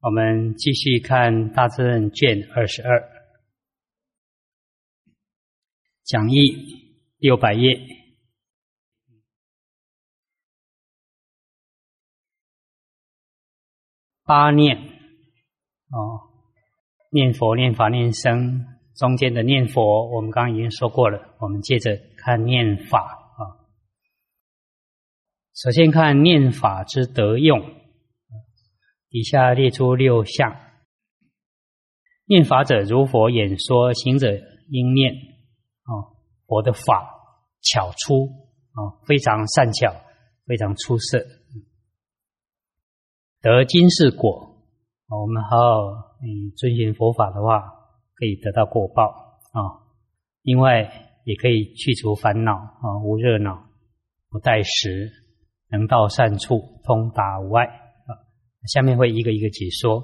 我们继续看《大智论》卷22，讲义600页。八念念佛、念法、念僧，中间的念佛我们刚刚已经说过了，我们接着看念法。首先看念法之得用，底下列出6项。念法者，如佛演说，行者应念。佛的法巧出，非常善巧，非常出色。得今世果，我们好好遵循佛法的话，可以得到果报。另外也可以去除烦恼，无热恼，不怠食，能到善处，通达无碍。下面会一个一个解说。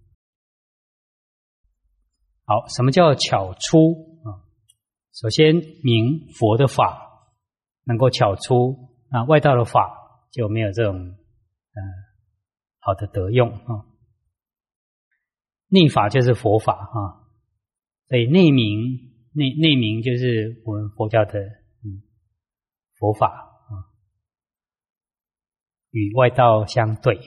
好，什么叫巧出？首先明佛的法能够巧出，外道的法就没有这种好的得用。内法就是佛法，所以内明就是我们佛教的佛法，与外道相对。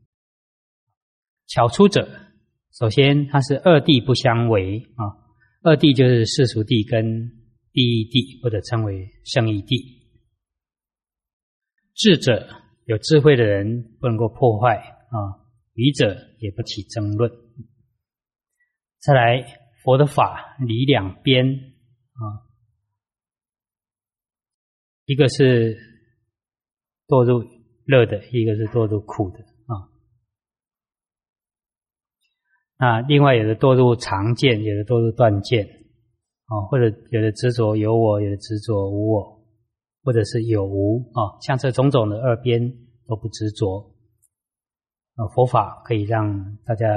巧出者，首先它是二谛不相违。二谛就是世俗谛跟第一谛，或者称为圣义谛。智者，有智慧的人不能够破坏，愚者也不起争论。再来，佛的法离两边，一个是堕入乐的，一个是堕入苦的。那另外有的堕入常见，有的堕入断见，或者有的执着有我，有的执着无我，或者是有无，像这种种的二边都不执着。佛法可以让大家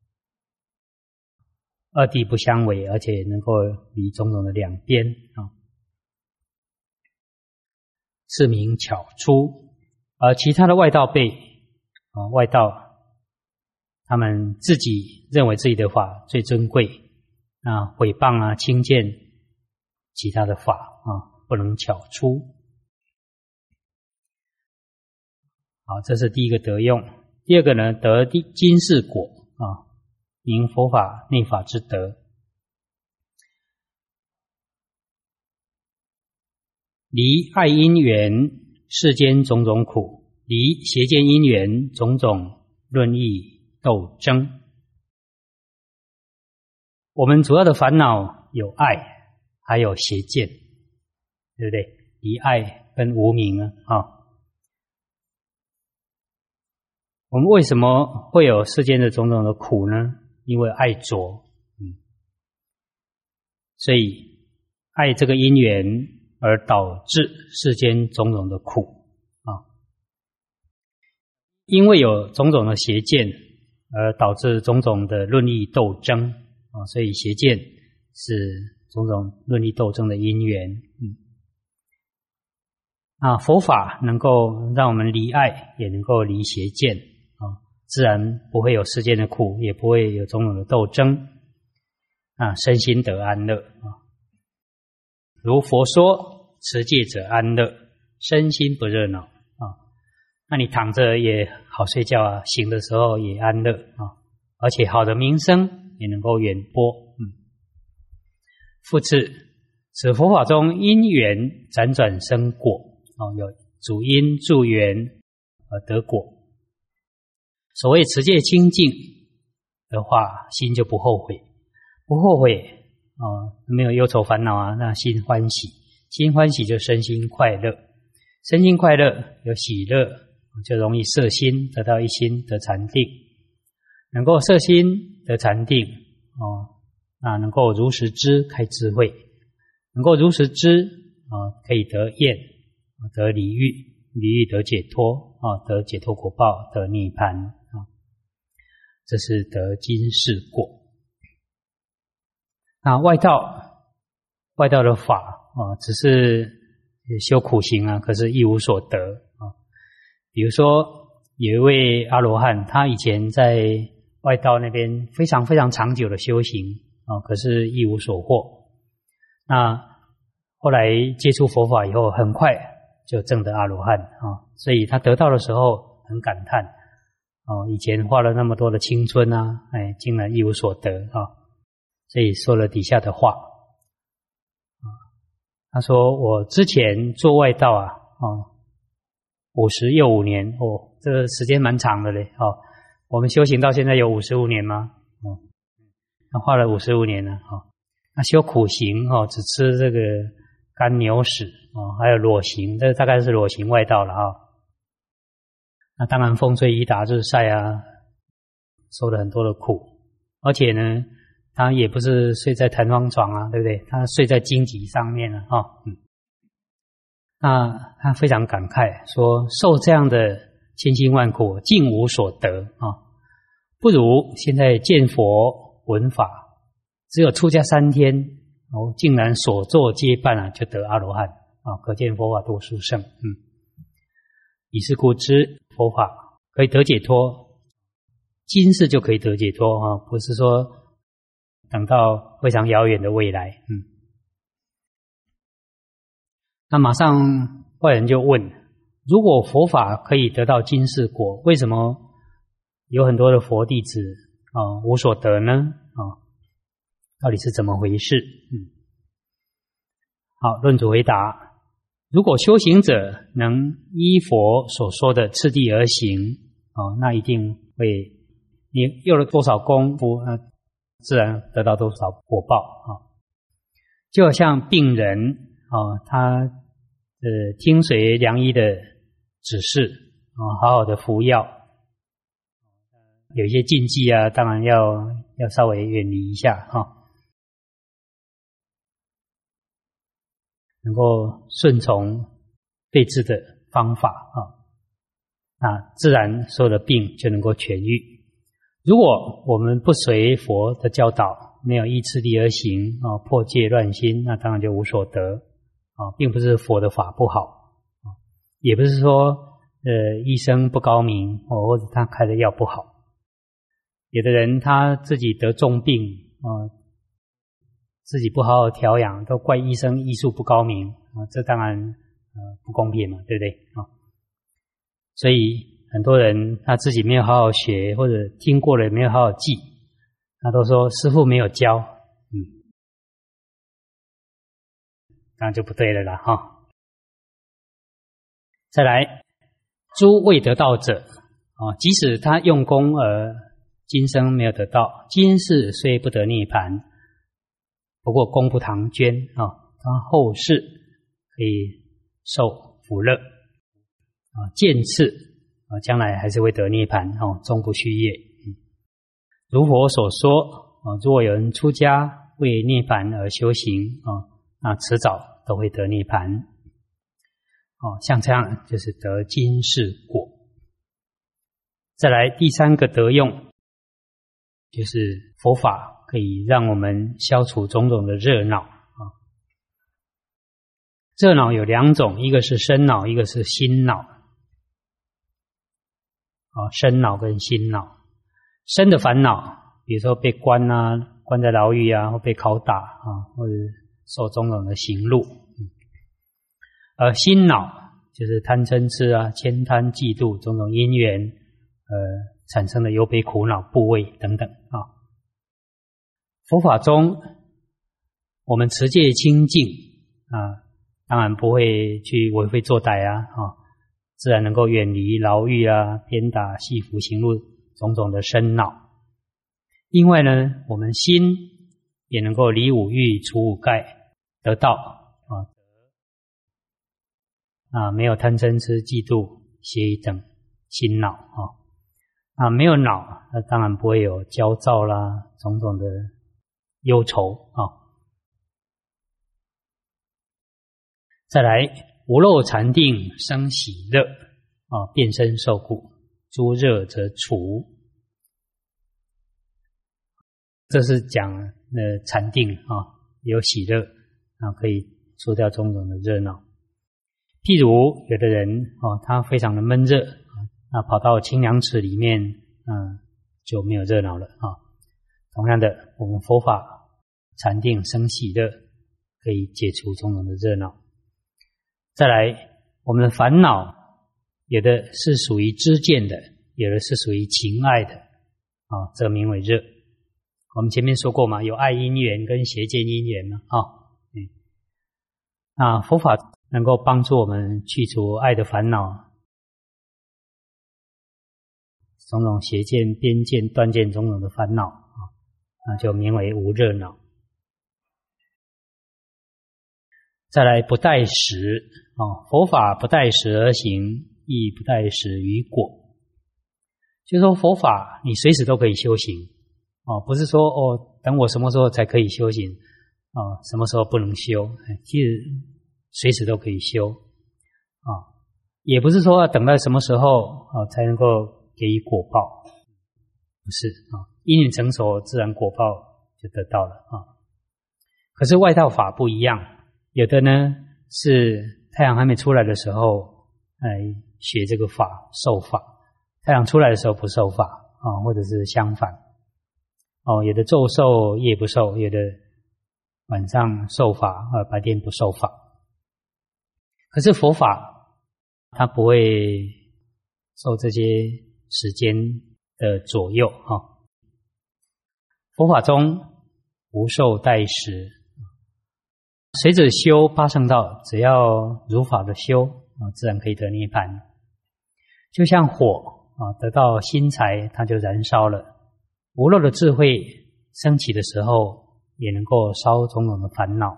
二谛不相违，而且能够离种种的两边，是名巧出。而其他的外道辈，外道他们自己认为自己的法最尊贵，毁谤轻贱其他的法，不能巧出。好，这是第一个得用。第二个呢，得今世果，明佛法内法之德。离爱因缘世间种种苦，离邪见因缘种种论议斗争。我们主要的烦恼有爱，还有邪见，对不对？离爱跟无明我们为什么会有世间的种种的苦呢？因为爱着，所以爱这个因缘而导致世间种种的苦因为有种种的邪见而导致种种的论议斗争所以邪见是种种论议斗争的因缘。佛法能够让我们离爱，也能够离邪见，自然不会有世间的苦，也不会有种种的斗争，身心得安乐。如佛说，持戒者安乐，身心不热恼。那你躺着也好睡觉醒的时候也安乐而且好的名声也能够远播。复次，此佛法中因缘辗转生果，有主因助缘而得果。所谓持戒清净的话，心就不后悔，不后悔没有忧愁烦恼那心欢喜，心欢喜就身心快乐，身心快乐有喜乐，就容易摄心，得到一心得禅定。能够摄心得禅定那能够如实知开智慧，能够如实知可以得厌，得离欲，离欲得解脱得解脱果报，得涅槃这是得今世果。那外道的法只是修苦行可是一无所得比如说有一位阿罗汉，他以前在外道那边非常非常长久的修行可是一无所获。那后来接触佛法以后，很快就证得阿罗汉所以他得到的时候很感叹以前花了那么多的青春竟然一无所得所以说了底下的话他说我之前做外道50又5年这个时间蛮长的嘞我们修行到现在有55年吗？他花了55年了那修苦行只吃这个干牛屎还有裸行，这大概是裸行外道了那当然风吹雨打日晒受了很多的苦，而且呢他也不是睡在弹簧床对不对？他睡在荆棘上面那他非常感慨说，受这样的千辛万苦竟无所得不如现在见佛闻法，只有出家3天竟然所作皆办就得阿罗汉可见佛法多殊胜以是故知佛法可以得解脱，今世就可以得解脱不是说等到非常遥远的未来那马上外人就问，如果佛法可以得到今世果，为什么有很多的佛弟子无所得呢到底是怎么回事好，论主回答，如果修行者能依佛所说的次第而行那一定会，你用了多少功夫自然得到多少果报就好像病人他听随良医的指示好好的服药，有一些禁忌当然要稍微远离一下能够顺从对治的方法那自然所有的病就能够痊愈。如果我们不随佛的教导，没有依次第而行破戒乱心，那当然就无所得并不是佛的法不好也不是说医生不高明或者他开的药不好。有的人他自己得重病自己不好好调养，都怪医生医术不高明这当然不公平嘛，对不对所以很多人他自己没有好好学，或者听过了也没有好好记，他都说师父没有教当然就不对了啦再来，诸未得道者即使他用功而今生没有得到，今世虽不得涅槃，不过功不唐捐他后世可以受福乐渐次将来还是会得涅槃终不续业如佛所说如果有人出家为涅槃而修行那迟早都会得涅槃像这样就是得今世果。再来第3个得用，就是佛法可以让我们消除种种的热闹热闹有2种，一个是身恼，一个是心恼身恼跟心恼。身的烦恼比如说被关关在牢狱或被拷打或者受种种的刑戮而心恼就是贪嗔痴悭贪嫉妒种种因缘产生的忧悲苦恼部位等等佛法中我们持戒清净当然不会去为非作歹自然能够远离牢狱鞭打戏服刑戮种种的身恼。另外呢，我们心也能够离五欲除五盖得道没有贪嗔痴嫉妒邪疑等心恼没有恼，那当然不会有焦躁啦种种的忧愁再来，无漏禅定生喜乐变身受苦，诸热则除。这是讲禅定有喜乐可以除掉种种的热闹。譬如有的人他非常的闷热跑到清凉池里面就没有热闹了啊。同样的，我们佛法禅定生喜乐，可以解除种种的热闹。再来，我们的烦恼有的是属于知见的，有的是属于情爱的啊，这名为热。我们前面说过嘛，有爱因缘跟邪见因缘嘛啊。那佛法能够帮助我们去除爱的烦恼，种种邪见、边见、断见种种的烦恼啊，那就名为无热恼。再来不待时佛法不待时而行，亦不待时于果。就是说佛法你随时都可以修行不是说等我什么时候才可以修行什么时候不能修，其实随时都可以修也不是说要等到什么时候才能够给予果报，不是因缘成熟，自然果报就得到了可是外道法不一样，有的呢是太阳还没出来的时候学这个法受法，太阳出来的时候不受法或者是相反有的昼受夜不受，有的晚上受法白天不受法。可是佛法它不会受这些时间的左右佛法中无受待时，随着修八乘道，只要如法的修自然可以得涅槃。就像火得到薪柴，它就燃烧了。无漏的智慧升起的时候，也能够烧种种的烦恼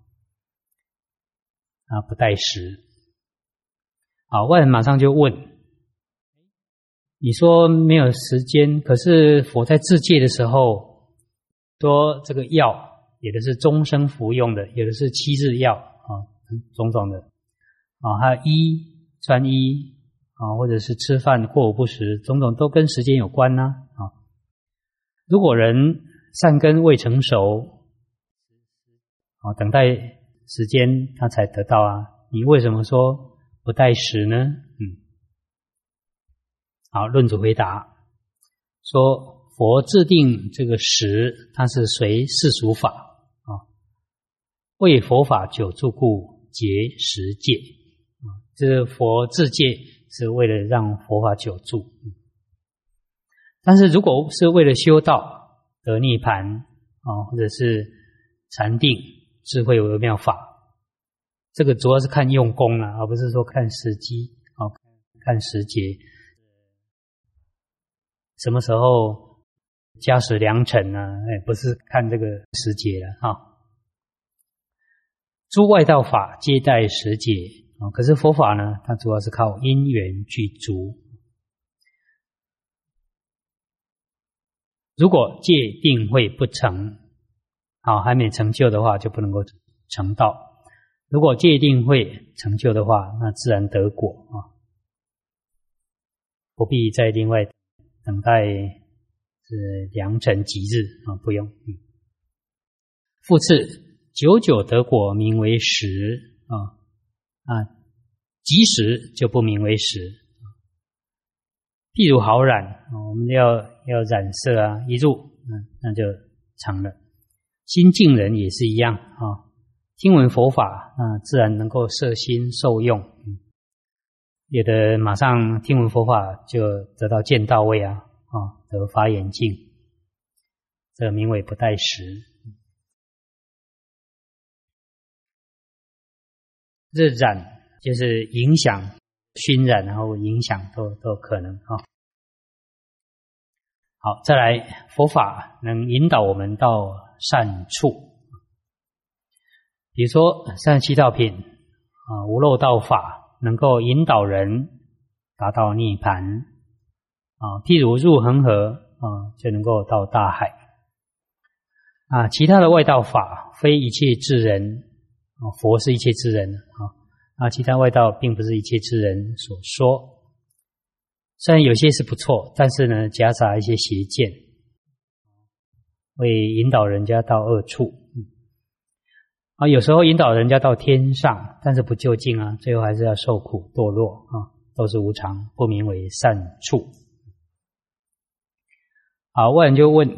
不待时。外人马上就问，你说没有时间，可是佛在自戒的时候说这个药有的是终生服用的，有的是7日药种种的还有穿衣或者是吃饭过午不食，种种都跟时间有关如果人善根未成熟等待时间他才得到你为什么说不待时呢？好，论主回答说，佛制定这个时，它是随世俗法为佛法久住故结时戒这佛自戒是为了让佛法久住但是如果是为了修道得涅槃或者是禅定智慧微妙法，这个主要是看用功而不是说看时机看时节，什么时候加时良辰不是看这个时节了诸外道法皆待时节可是佛法呢，它主要是靠因缘具足。如果戒定慧不成还没成就的话，就不能够成道。如果戒定慧成就的话，那自然得果不必再另外等待是良辰吉日不用复次，久久得果名为时即时就不名为时。譬如好染我们要染色一入那就成了。心净人也是一样听闻佛法自然能够摄心受用有的马上听闻佛法就得到见到位得法眼净，这名为不待时。这染就是影响熏染，然后影响都有可能好，再来，佛法能引导我们到善处。比如说37道品无漏道法能够引导人达到涅槃譬如入恒河就能够到大海其他的外道法非一切智人佛是一切智人其他外道并不是一切智人所说。虽然有些是不错，但是呢夹杂一些邪见，会引导人家到恶处有时候引导人家到天上，但是不究竟最后还是要受苦堕落都是无常，不名为善处。 好，外人就问，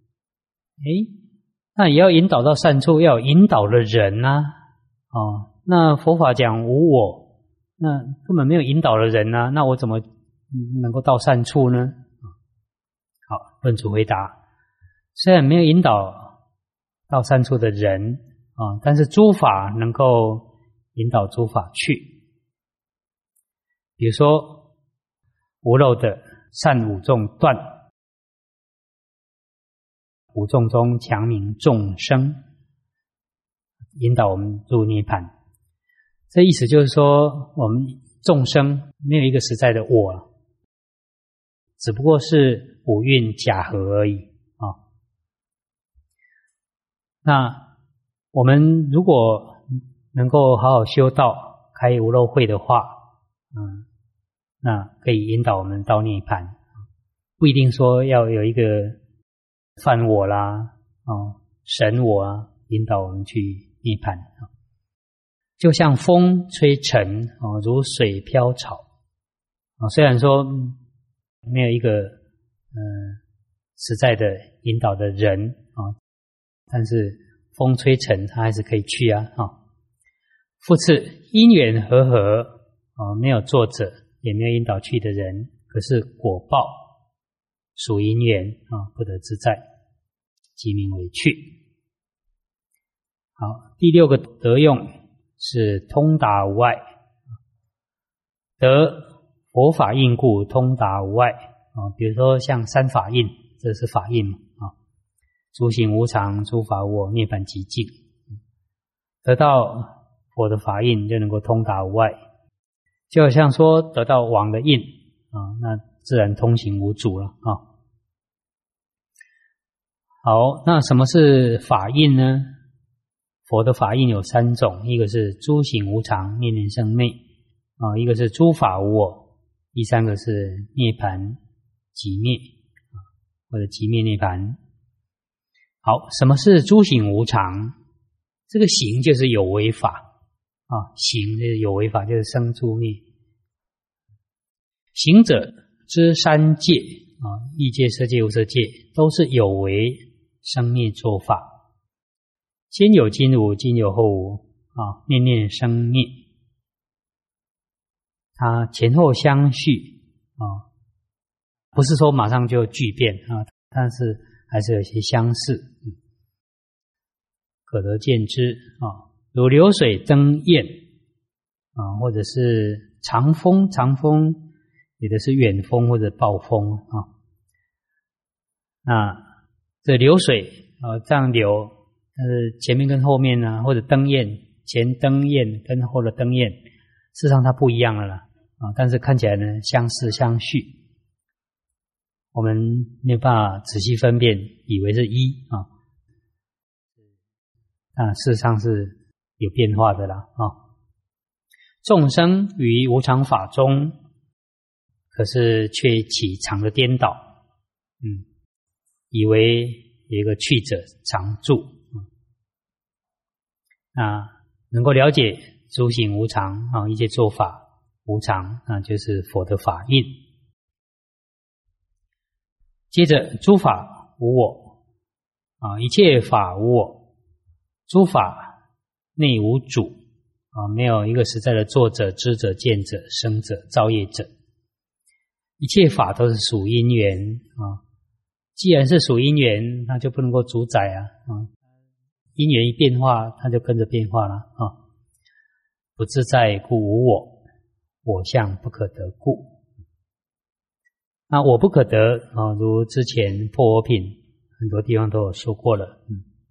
那也要引导到善处，要有引导的人啊。那佛法讲无我，那根本没有引导的人啊，那我怎么能够到善处呢？好，论主回答，虽然没有引导到善处的人但是诸法能够引导诸法去。比如说无漏的善五众断，五众中强名众生，引导我们入涅槃。这意思就是说，我们众生没有一个实在的我，只不过是五蕴假合而已那我们如果能够好好修道，开无漏慧的话，那可以引导我们到涅槃，不一定说要有一个梵我啦，神我啊，引导我们去涅槃。就像风吹尘如水飘草虽然说没有一个实在的引导的人但是风吹尘它还是可以去啊。复次因缘和合没有作者，也没有引导去的人，可是果报属因缘不得自在，即名为去。好，第六个得用是通达无碍，得佛法印故通达无碍比如说像三法印，这是法印诸行无常，诸法无我，涅槃极静。得到佛的法印就能够通达无碍，就好像说得到王的印那自然通行无阻了好，那什么是法印呢？佛的法印有三种，一个是诸行无常，念念生灭一个是诸法无我，第三个是涅槃寂灭或者寂灭涅槃。好，什么是诸行无常？这个行就是有为法行就是有为法，就是生住灭。行者知三界欲界、色界、无色界都是有为生灭作法，先有今无，今有后无念念生灭，它前后相续不是说马上就巨变但是还是有些相似可得见之如流水争艳或者是长风，长风有的是远风或者暴风那这流水这样流，但是前面跟后面呢，或者灯焰，前灯焰跟后的灯焰，事实上它不一样了啦但是看起来呢相似相续，我们没有办法仔细分辨，以为是一事实上是有变化的啦众生于无常法中，可是却起常的颠倒以为有一个去者常住能够了解诸行无常一切做法无常，那就是佛的法印。接着诸法无我一切法无我，诸法内无主没有一个实在的作者、知者、见者、生者、造业者，一切法都是属因缘既然是属因缘，那就不能够主宰因缘一变化，它就跟着变化了不自在故无我，我相不可得故。那我不可得如之前破我品很多地方都有说过了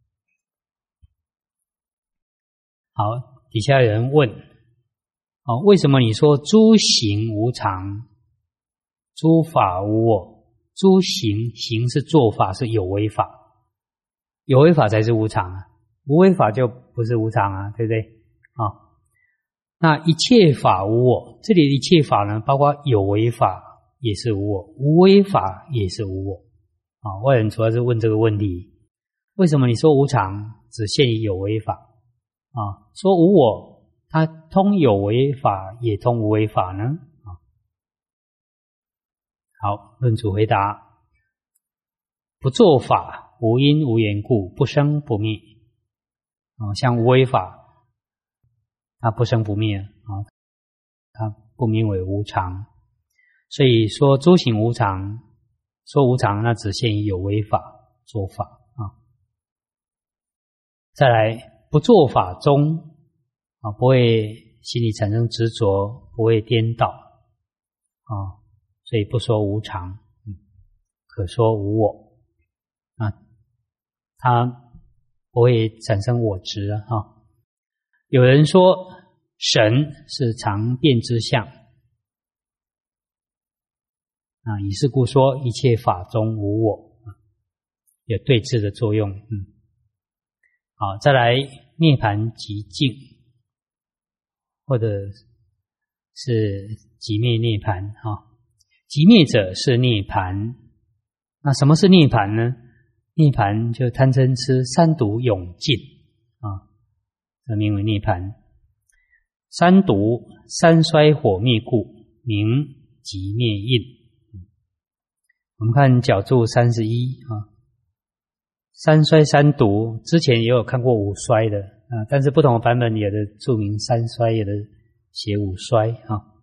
好，底下有人问为什么你说诸行无常，诸法无我？诸行，行是做法，是有为法，有为法才是无常无为法就不是无常对不对那一切法无我，这里的一切法呢，包括有为法也是无我，无为法也是无我外人主要是问这个问题，为什么你说无常只限于有为法说无我，它通有为法也通无为法呢好，论主回答， 不作法，无因无缘故，不生不灭。像无为法，它不生不灭它不名为无常。所以说诸行无常，说无常那只限于有为法做法再来不做法中不会心里产生执着，不会颠倒所以不说无常，可说无我它不会产生我执有人说神是常变之相以是故说一切法中无我，有对治的作用。好，再来涅槃极静，或者是极灭涅槃极灭者是涅槃。那什么是涅槃呢？涅槃就贪嗔痴三毒永尽这名为涅槃。三毒三衰火灭故，名极灭印。我们看角注31三衰三毒，之前也有看过五衰的但是不同的版本有的注明三衰，有的写五衰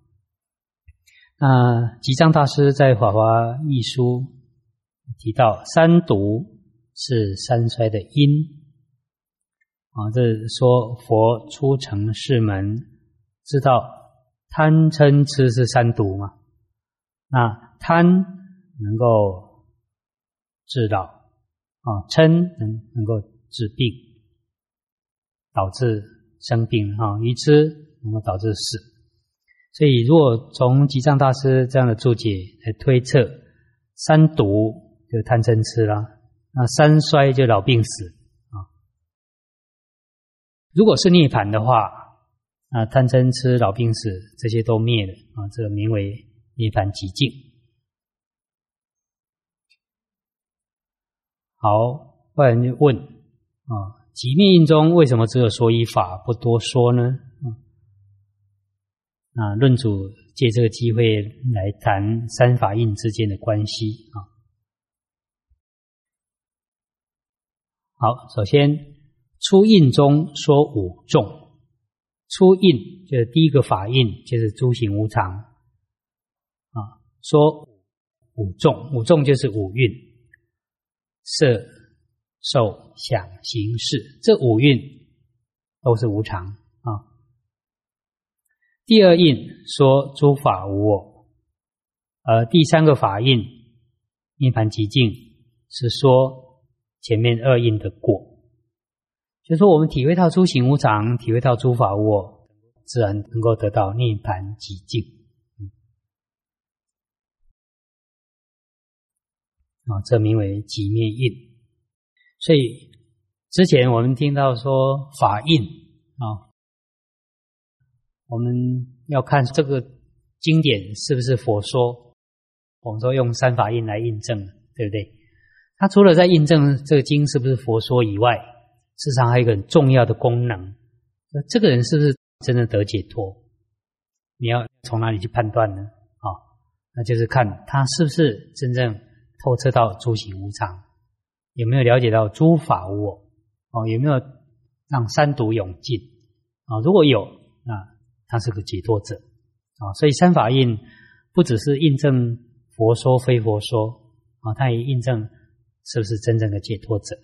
那吉藏大师在《法华义书》提到三毒是三衰的因这说佛出成世门，知道贪嗔痴是三毒嘛，那贪能够治老嗔能够治病，导致生病愚痴能够导致死。所以如果从吉藏大师这样的注解来推测，三毒就贪嗔痴啦，那三衰就老病死如果是涅槃的话，那贪嗔痴老病死这些都灭了这个名为涅槃极静。好，后来就问极灭印中为什么只有说一法不多说呢？论主借这个机会来谈三法印之间的关系好，首先初印中说五众，初印就是第一个法印，就是诸行无常说五众，五众就是五蕴，色受想行识，这五蕴都是无常第二印说诸法无我，而第三个法印涅槃极静是说前面二印的果，就是说我们体会到诸行无常，体会到诸法无我，自然能够得到涅槃极静这名为极灭印。所以之前我们听到说法印我们要看这个经典是不是佛说，我们说用三法印来印证，对不对？它除了在印证这个经是不是佛说以外，事实上还有一个很重要的功能，这个人是不是真的得解脱，你要从哪里去判断呢？那就是看他是不是真正透彻到诸行无常，有没有了解到诸法无我有没有让三毒永尽如果有，那他是个解脱者所以三法印不只是印证佛说非佛说他也印证是不是真正的解脱者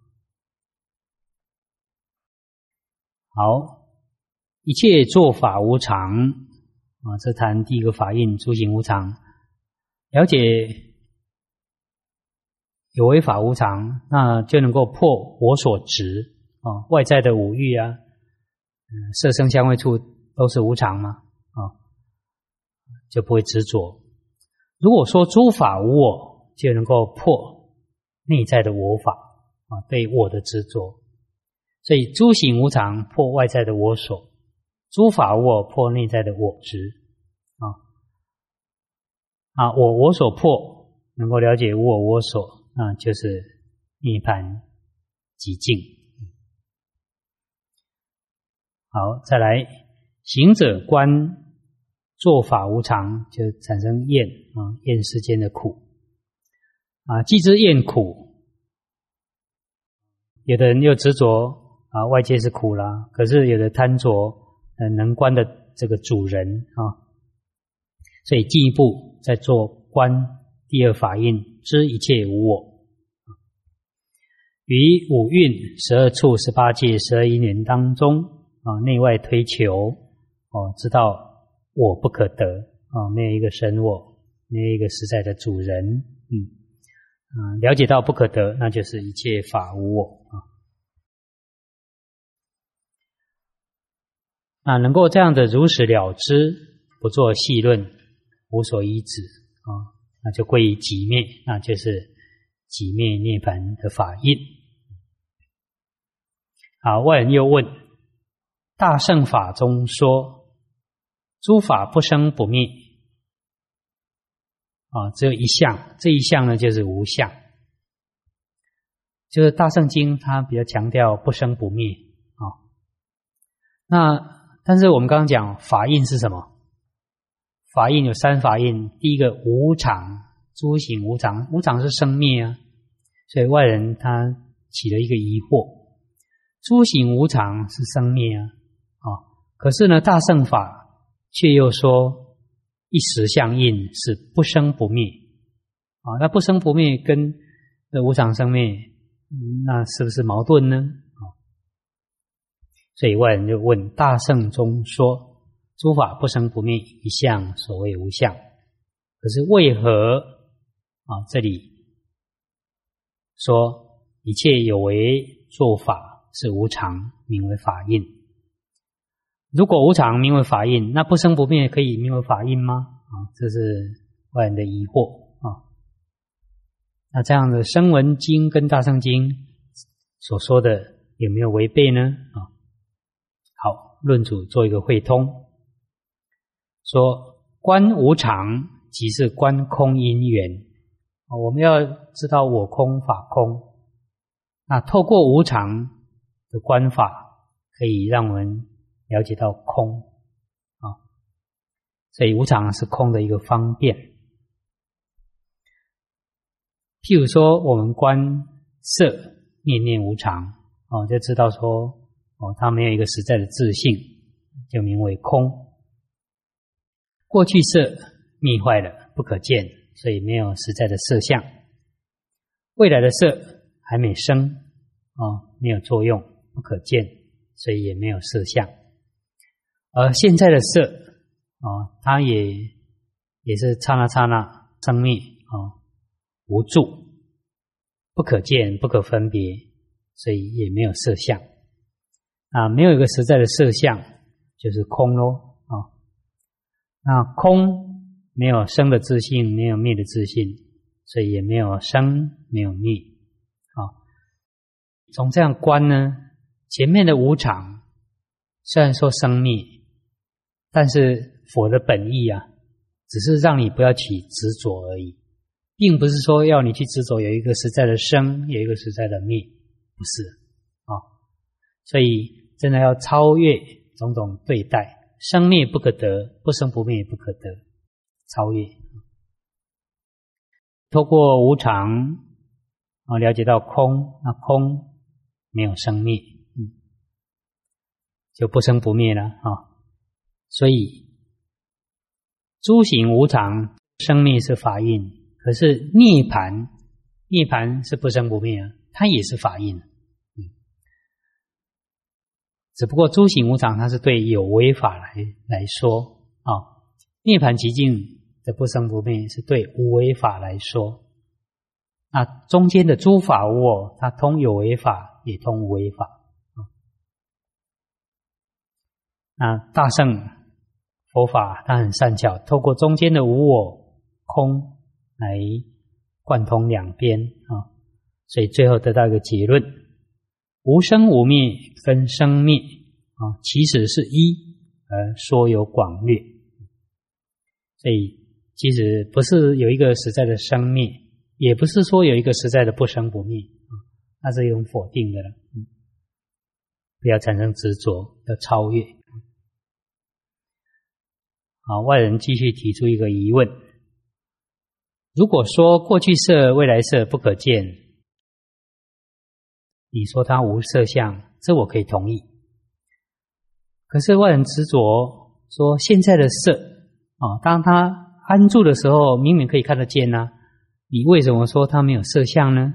好，一切作法无常这谈第一个法印诸行无常，了解有为法无常，那就能够破我所执外在的五欲色声香味触都是无常嘛就不会执着。如果说诸法无我，就能够破内在的我法对我的执着。所以诸行无常破外在的我所，诸法无我破内在的我执我所破，能够了解无我我所，那就是涅槃极静。好，再来行者观作法无常，就产生厌厌世间的苦既知厌苦， 有的人又执着外界是苦啦，可是有的贪着能观的这个主人所以进一步在做观第二法印，知一切无我。于五蕴、12处、18界、12因缘当中内外推求知道我不可得没有一个神我，没有一个实在的主人了解到不可得，那就是一切法无我能够这样的如实了知，不做细论，无所依止那就归于寂灭，那就是寂灭涅槃的法印。外人又问：大乘法中说诸法不生不灭只有一项，这一项呢就是无相，就是大乘经它比较强调不生不灭但是我们刚刚讲法印是什么？法印有3法印，第一个无常，诸行无常，无常是生灭所以外人他起了一个疑惑，诸行无常是生灭可是呢大乘法却又说一时相应是不生不灭那不生不灭跟无常生灭那是不是矛盾呢所以外人就问：大乘中说诸法不生不灭，一相所谓无相，可是为何这里说一切有为做法是无常，名为法印？如果无常名为法印，那不生不灭可以名为法印吗？这是外人的疑惑那这样的声闻经跟大乘经所说的有没有违背呢？好，论主做一个汇通，说观无常即是观空因缘我们要知道我空法空，那透过无常的观法可以让我们了解到空所以无常是空的一个方便。譬如说我们观色念念无常就知道说它没有一个实在的自性，就名为空。过去色灭坏了，不可见，所以没有实在的色相。未来的色还没生没有作用，不可见，所以也没有色相。而现在的色它也是刹那刹那生灭无住，不可见，不可分别，所以也没有色相没有一个实在的色相，就是空咯那空没有生的自性，没有灭的自性，所以也没有生，没有灭从这样观呢，前面的无常虽然说生灭，但是佛的本意只是让你不要起执着而已，并不是说要你去执着有一个实在的生，有一个实在的灭，不是所以真的要超越种种对待，生灭不可得，不生不灭也不可得，超越透过无常了解到空，那空没有生灭就不生不灭了所以诸行无常，生灭是法印，可是涅槃是不生不灭它也是法印只不过诸行无常它是对有为法来说涅槃寂静的不生不灭是对无为法来说，那中间的诸法无我，它通有为法也通无为法那大乘佛法它很善巧，透过中间的无我空来贯通两边所以最后得到一个结论：无生无灭跟生灭其实是一，而说有广略。所以其实不是有一个实在的生灭，也不是说有一个实在的不生不灭那是一种否定的了不要产生执着，要超越外人继续提出一个疑问：如果说过去色未来色不可见， 你说它无色相，这我可以同意。可是外人执着说现在的色当它安住的时候明明可以看得见啊，你为什么说它没有色相呢？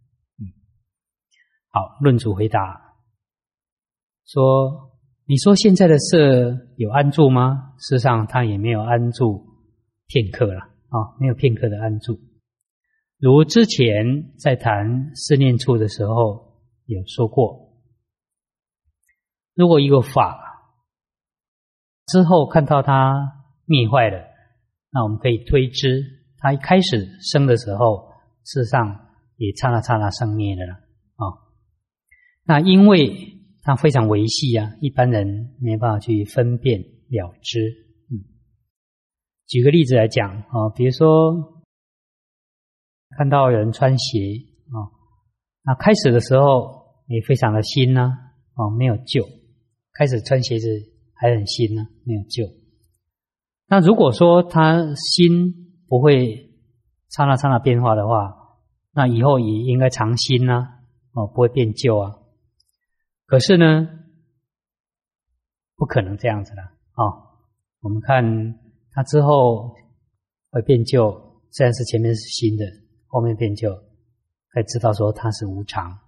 好，论主回答说，你说现在的色有安住吗？事实上它也没有安住片刻了没有片刻的安住。如之前在谈四念处的时候有说过，如果一个法之后看到它灭坏了，那我们可以推知它一开始生的时候事实上也刹那刹那生灭了啦那因为它非常微细一般人没办法去分辨了知。举个例子来讲比如说看到有人穿鞋那开始的时候也非常的新没有旧，开始穿鞋子还很新没有旧。那如果说他心不会刹那刹那变化的话，那以后也应该常新不会变旧可是呢不可能这样子啦我们看它之后会变旧，虽然是前面是新的，后面变旧，可以知道说它是无常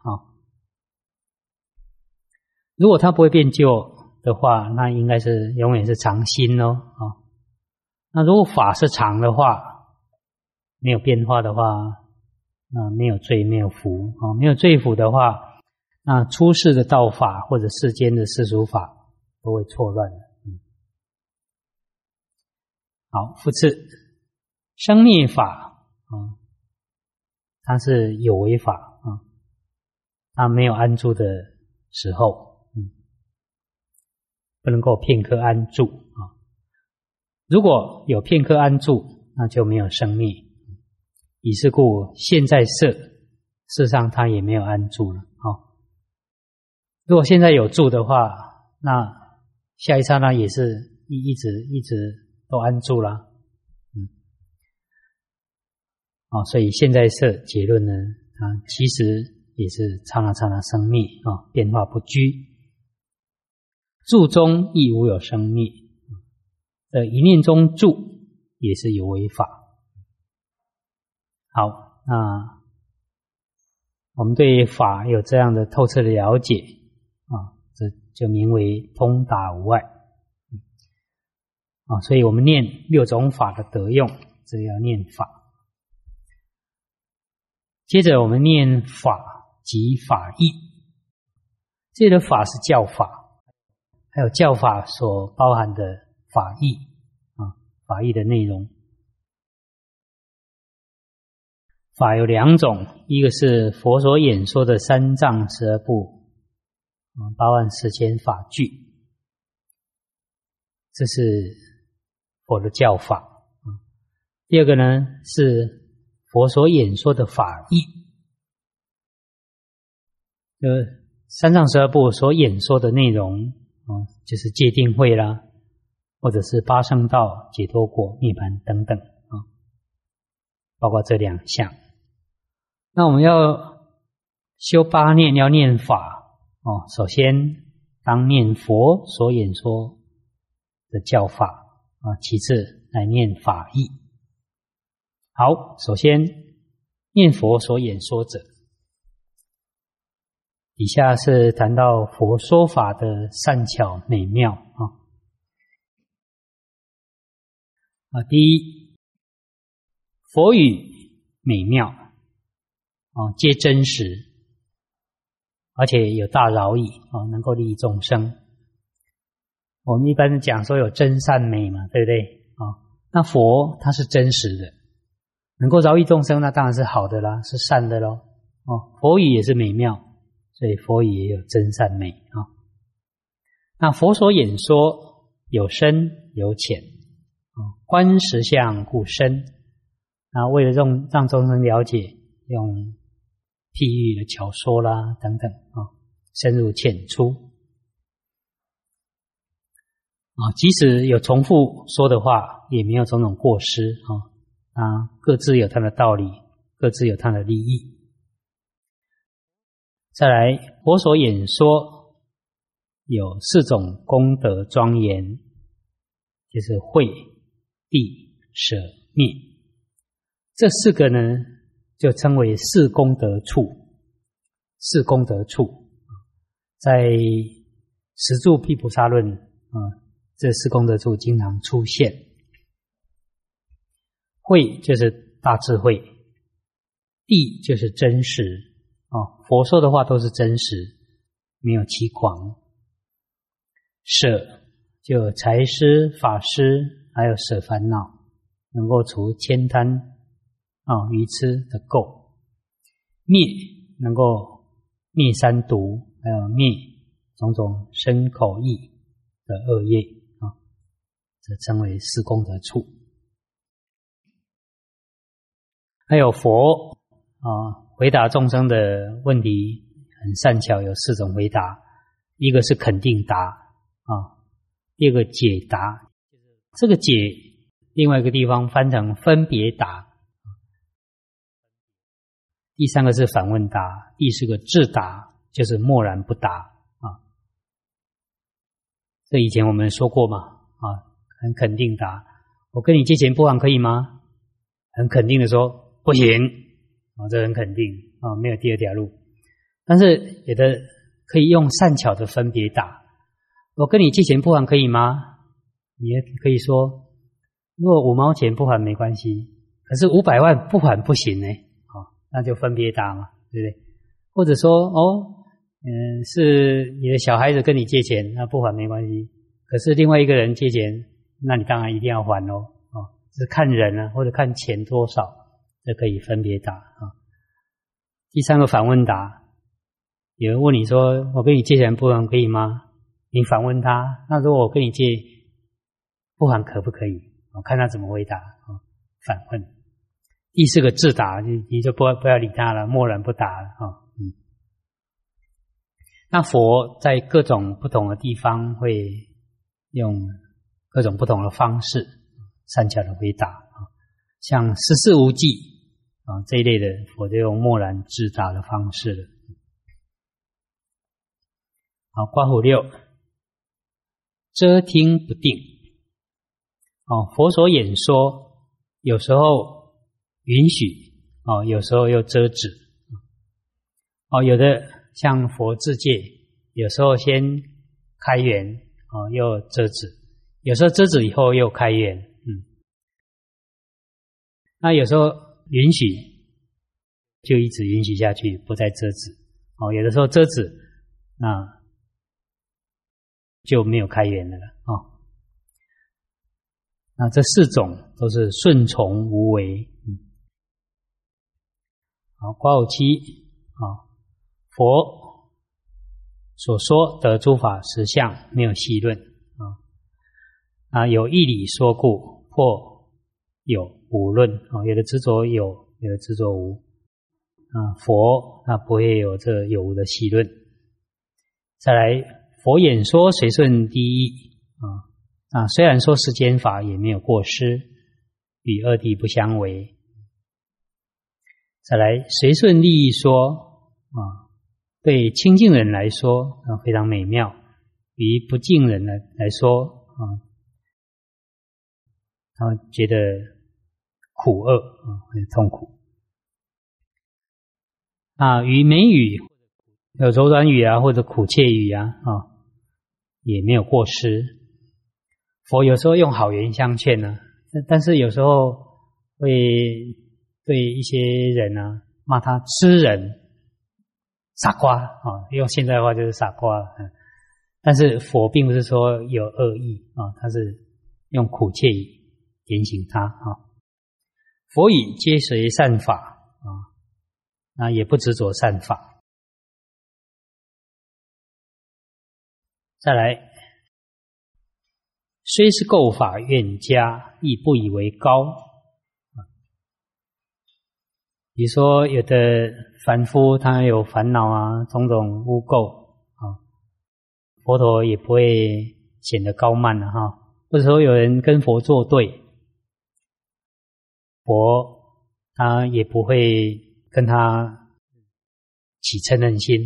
如果它不会变旧的话，那应该是永远是常新那如果法是常的话，没有变化的话，那没有罪没有福没有罪福的话，那出世的道法或者世间的世俗法都会错乱的。好，复次，生灭法它是有为法它没有安住的时候不能够片刻安住如果有片刻安住，那就没有生灭。以是故现在色事实上它也没有安住了如果现在有住的话，那下一刹那也是一直都安住了所以现在色结论呢，它其实也是刹那刹那生灭变化不居，住中亦无有生灭一念中住也是有为法。好，那我们对法有这样的透彻的了解这就名为通达无碍所以我们念六种法的得用，这要念法。接着我们念法及法义，这里的法是教法，还有教法所包含的法义法义的内容。法有两种，一个是佛所演说的三藏12部84000法句，这是佛的教法第二个呢是佛所演说的法义，三藏12部所演说的内容就是戒定慧啦，或者是八圣道、解脱果、涅槃等等包括这两项。那我们要修八念，要念法首先当念佛所演说的教法其次来念法义。好，首先念佛所演说者，底下是谈到佛说法的善巧美妙第一，佛语美妙皆真实，而且有大饶益能够利益众生。我们一般讲说有真善美嘛，对不对那佛它是真实的，能够饶益众生，那当然是好的啦，是善的咯佛语也是美妙，所以佛语也有真善美那佛所演说有深有浅观实相故深，那为了让众生了解，用譬喻的巧说啦等等深入浅出即使有重复说的话，也没有种种过失各自有它的道理，各自有它的利益。 再来，佛所演说有4种功德庄严，就是慧、地、舍、灭。这4个呢，就称为4功德处。4功德处，在十住毗菩萨论这4功德处经常出现。慧就是大智慧，地就是真实佛说的话都是真实，没有欺诳。舍就财施、法施，还有舍烦恼，能够除悭贪愚痴的垢。灭能够灭三毒，还有灭种种身口意的恶业这称为4功德处。还有佛回答众生的问题很善巧，有4种回答。一个是肯定答第二个解答，这个解另外一个地方翻成分别答。第3个是反问答，第4个自答，就是默然不答这以前我们说过嘛很肯定答，我跟你借钱不还可以吗？很肯定的说不行这很肯定没有第2条路。但是有的可以用善巧的分别答，我跟你借钱不还可以吗？你也可以说，如果5毛钱不还没关系，可是500万不还不行呢那就分别答嘛，对不对？或者说是你的小孩子跟你借钱，那不还没关系，可是另外一个人借钱，那你当然一定要还是看人或者看钱多少，这可以分别答第3个反问答，有人问你说我跟你借钱不还可以吗？你反问他，那如果我跟你借不还可不可以？看他怎么回答反问。第4个自答，你就不要理他了，默然不答了那佛在各种不同的地方会用各种不同的方式善巧的回答像十事无记这一类的，佛就用默然自答的方式了。刮胡6，遮听不定佛所演说有时候允许有时候又遮止有的像佛自戒，有时候先开缘又遮止，有时候遮止以后又开缘那有时候允许就一直允许下去，不再遮止有的时候遮止那就没有开缘了那这4种都是顺从无为刮胡7佛所说的诸法实相没有细论有义理说故，或有无论有的执着有，有的执着无佛不会有这有无的细论。再来，佛演说随顺第一虽然说世间法也没有过失，与二谛不相违。再来，随顺利益说对清净人来说非常美妙，于不净人来说他们觉得苦厄很痛苦于美语有柔软语或者苦切语也没有过失。佛有时候用好言相劝但是有时候会对一些人骂他痴人傻瓜用现代话就是傻瓜但是佛并不是说有恶意他是用苦切语点醒他佛语皆随善法也不执着善法。再来，虽是构法愿加，亦不以为高比如说有的凡夫他有烦恼种种污垢佛陀也不会显得高慢或者说有人跟佛作对，佛他也不会跟他起嗔恨心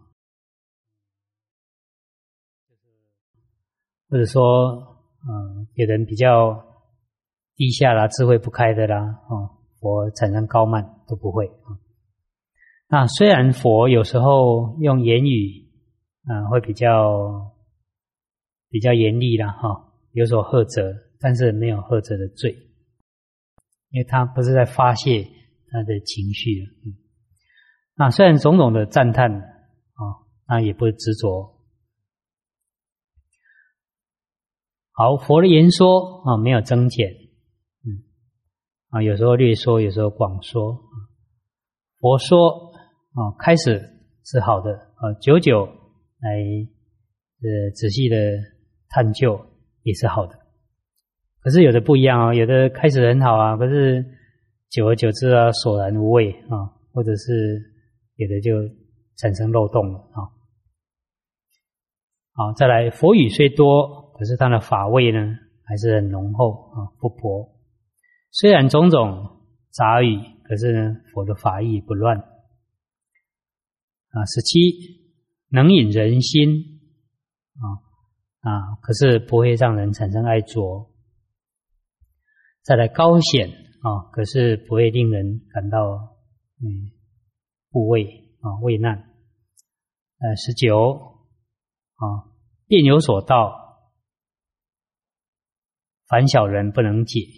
或者说有人比较低下啦，智慧不开的啦佛产生高慢都不会那虽然佛有时候用言语会比较严厉啦有所呵责，但是没有呵责的罪，因为他不是在发泄他的情绪了那虽然种种的赞叹那也不执着。好，佛的言说没有增减有时候略说，有时候广说佛说开始是好的久久来仔细的探究也是好的。可是有的不一样有的开始很好可是久而久之索然无味或者是有的就产生漏洞了好，再来佛语虽多，可是它的法味呢还是很浓厚不薄。虽然种种杂语，可是呢佛的法义不乱17能引人心可是不会让人产生爱着。再来高显可是不会令人感到怖畏畏难。19辩有所道，凡小人不能解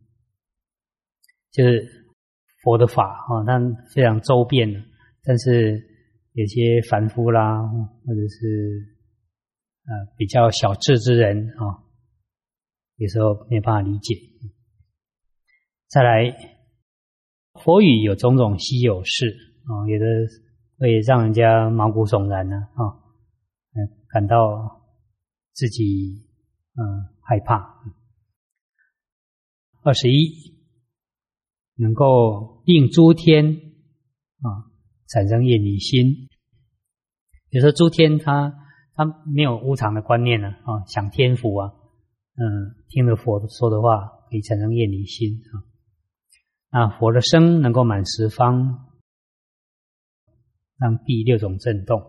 就是佛的法它非常周遍的，但是有些凡夫啦或者是比较小智之人有时候没办法理解。再来佛语有种种稀有事有的会让人家毛骨悚然感到自己害怕。21能够令诸天产生厌离心。比如说诸天他没有无常的观念想天福听了佛说的话可以产生厌离心那佛的声能够满十方，让第6种震动。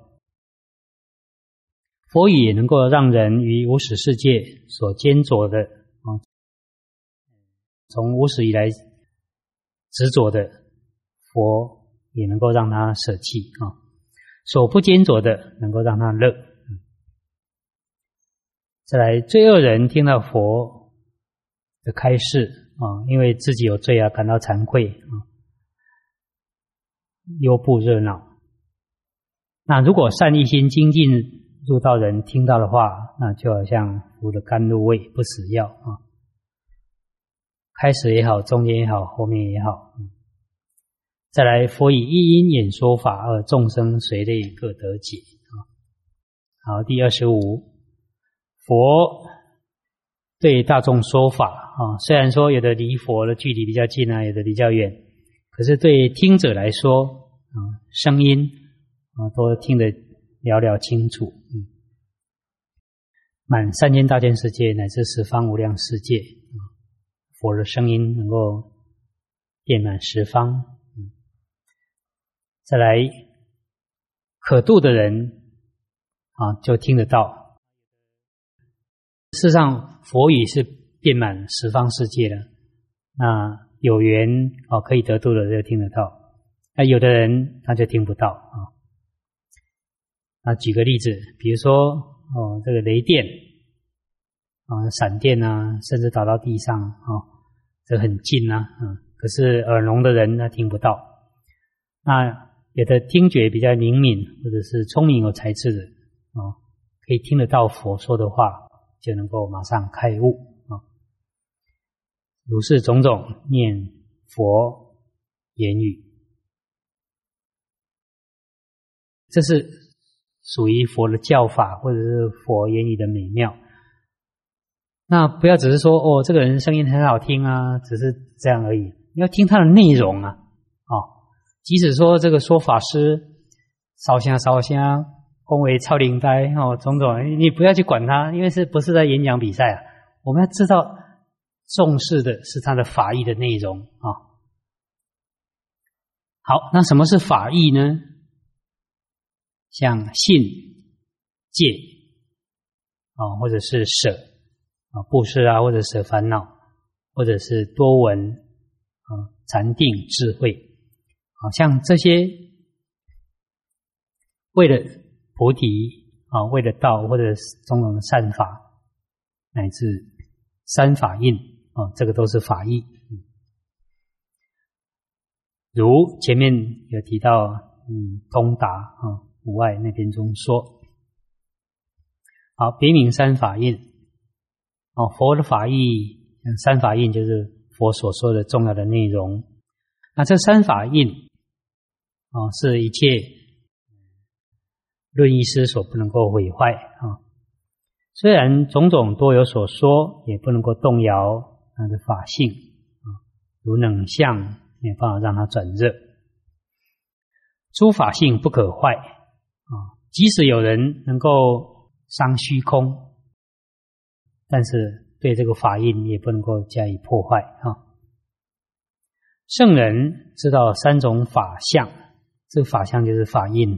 佛语也能够让人于无始世界所坚着的从无始以来执着的佛也能够让他舍弃所不坚着的能够让他乐。再来罪恶人听到佛的开示因为自己有罪感到惭愧忧怖热闹。那如果善一心精进入道人听到的话，那就好像服了甘露味不死药开始也好，中间也好，后面也好再来佛以一因演说法，而众生随类各得解好，第25佛对大众说法虽然说有的离佛的距离比较近有的比较远，可是对听者来说声音都听得了了清楚满三千大千世界乃至十方无量世界佛的声音能够遍满十方再来可度的人就听得到。事实上佛语是遍满十方世界的，那有缘可以得度的就听得到，那有的人他就听不到那举个例子，比如说这个雷电闪电甚至打到地上这很近可是耳聋的人他听不到。那有的听觉比较灵敏或者是聪明有才智的可以听得到佛说的话，就能够马上开悟如是种种念佛言语，这是属于佛的教法或者是佛言语的美妙。那不要只是说这个人声音很好听只是这样而已，你要听他的内容即使说这个说法师烧香恭维超灵呆种种，你不要去管他，因为不是在演讲比赛我们要知道重视的是他的法义的内容好，那什么是法义呢？ 像信、戒或者是舍布施或者舍烦恼，或者是多闻禅定智慧像这些为了菩提为了道或者种种的善法，乃至三法印这个都是法义。如前面有提到通达无碍那边中说，好，别名三法印佛的法义三法印就是佛所说的重要的内容。那这三法印是一切论义师所不能够毁坏虽然种种多有所说，也不能够动摇它的法性如冷相没有办法让它转热。诸法性不可坏即使有人能够伤虚空，但是对这个法印也不能够加以破坏圣人知道三种法相，这个法相就是法印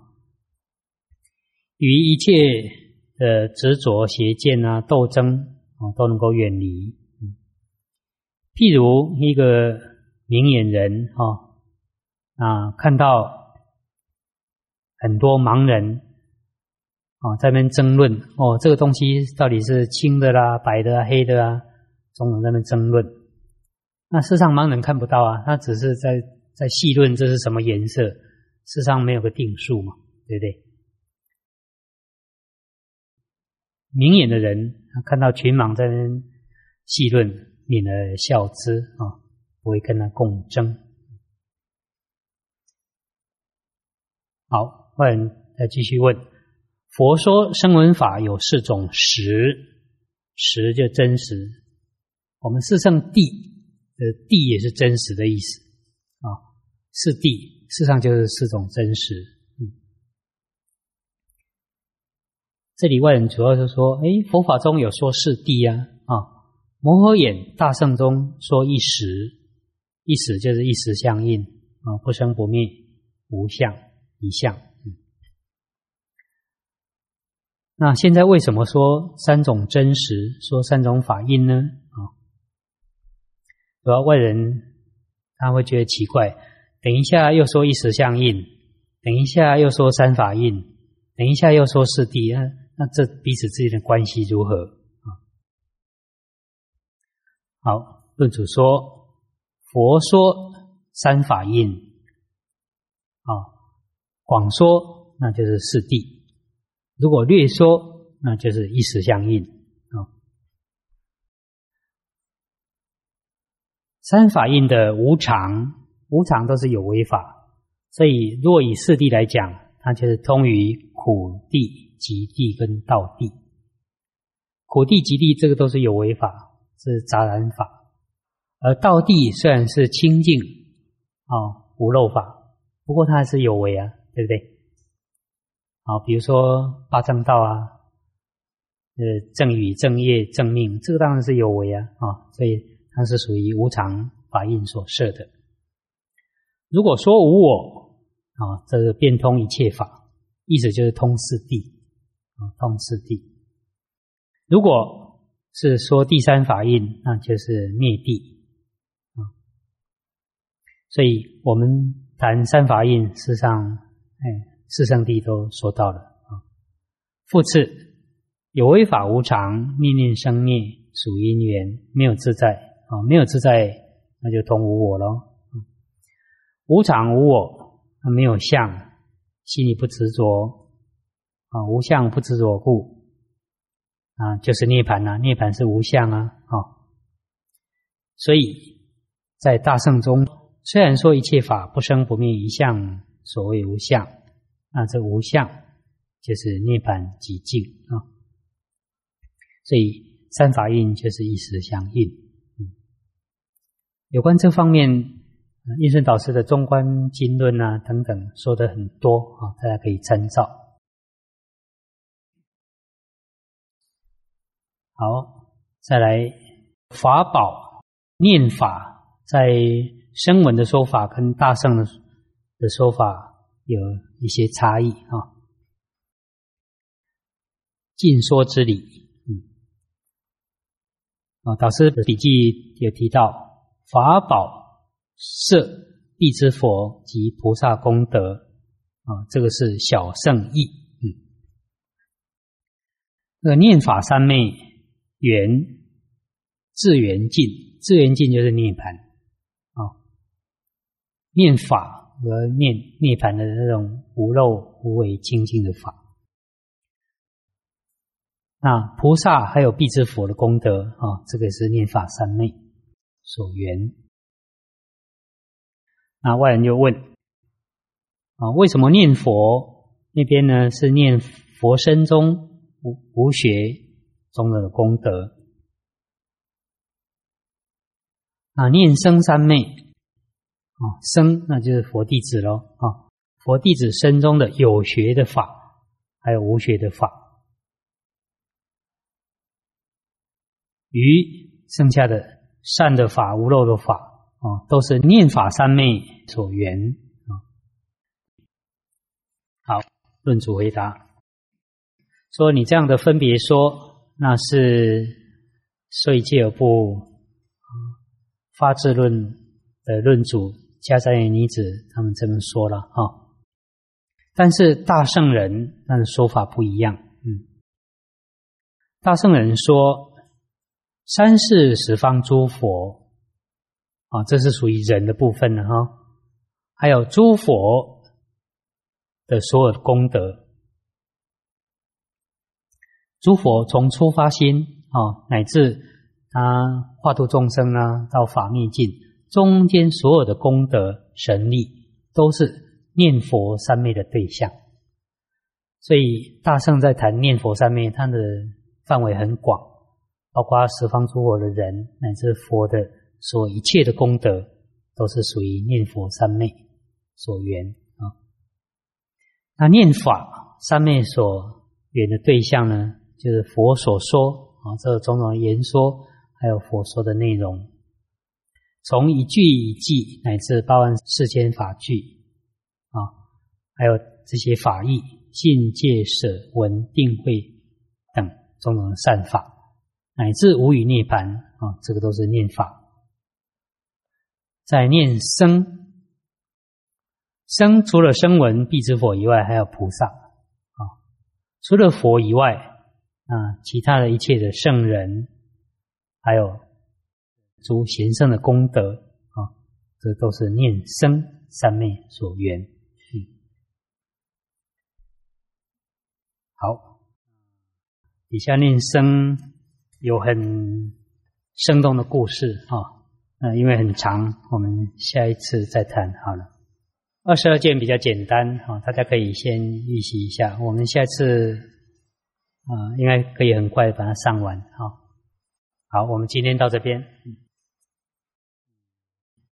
与一切的执着邪见斗争都能够远离。譬如一个明眼人看到很多盲人在那边争论这个东西到底是青的啦、白的黑的种种在那边争论。那事实上盲人看不到他只是在细论这是什么颜色，事实上没有个定数嘛，对不对？明眼的人看到群盲在那边细论，免而笑之不会跟他共争。好，外人再继续问，佛说声闻法有4种实，实就真实，我们四圣谛的谛也是真实的意思是谛，事实上就是4种真实。这里外人主要是说佛法中有说是谛摩诃眼大圣中说一时，一时就是一时相应不生不灭，无相一相。那现在为什么说3种真实，说3种法印呢主要外人他会觉得奇怪，等一下又说一时相应，等一下又说三法印，等一下又说是谛，那这彼此之间的关系如何好，论主说佛说三法印广说那就是是谛，如果略说那就是一时相应三法印的无常，无常都是有为法，所以若以是谛来讲，它就是通于苦谛、集谛跟道谛。苦谛、集谛这个都是有为法，是杂染法，而道谛虽然是清净无漏法，不过它还是有为对不对？比如说八正道正语、正业、正命，这个当然是有为所以它是属于无常法印所摄的。如果说无我这个变通一切法，意思就是通四谛通四谛。如果是说第三法印，那就是灭谛所以我们谈三法印，事实上四圣谛都说到了复次，有为法无常，念念生灭，属因缘，没有自在没有自在，那就通无我咯无常无我，没有相，心里不执着无相不执着故就是涅槃涅槃是无相所以在大乘中，虽然说一切法不生不灭一相，所谓无相，那这无相就是涅槃寂静所以三法印就是一时相应有关这方面印顺导师的中观经论等等说的很多大家可以参照。好，再来法宝念法，在声闻的说法跟大乘的说法有一些差异尽说之理。导师的笔记有提到，法宝摄必之佛及菩萨功德，这个是小圣义。念法三昧缘自缘尽，自缘尽就是涅槃。念法和念涅槃的那种无漏无为清净的法。那菩萨还有必之佛的功德这个是念法三昧所缘。那外人就问为什么念佛那边呢是念佛身中无学中的功德，念僧三昧僧那就是佛弟子咯佛弟子身中的有学的法还有无学的法，余剩下的善的法无漏的法都是念法三昧所缘。好，论主回答说，你这样的分别说，那是说戒而不发智论的论主迦旃延尼子他们这么说了但是大圣人他的说法不一样。大圣人说三世十方诸佛这是属于人的部分了还有诸佛的所有的功德，诸佛从出发心乃至他化度众生到法灭尽，中间所有的功德神力都是念佛三昧的对象。所以大圣在谈念佛三昧，它的范围很广，包括十方诸佛的人乃至佛的所一切的功德都是属于念佛三昧所缘那念法三昧所缘的对象呢，就是佛所说这种种言说，还有佛说的内容，从一句一句乃至84000法句还有这些法义信戒舍闻定慧等种种的善法，乃至无余涅槃这个都是念法。在念僧，僧除了声闻必之佛以外，还有菩萨除了佛以外其他的一切的圣人，还有诸贤圣的功德这都是念僧三昧所缘。好，底下念僧有很生动的故事因为很长，我们下一次再谈好了。22件比较简单大家可以先预习一下，我们下次应该可以很快把它上完好，我们今天到这边。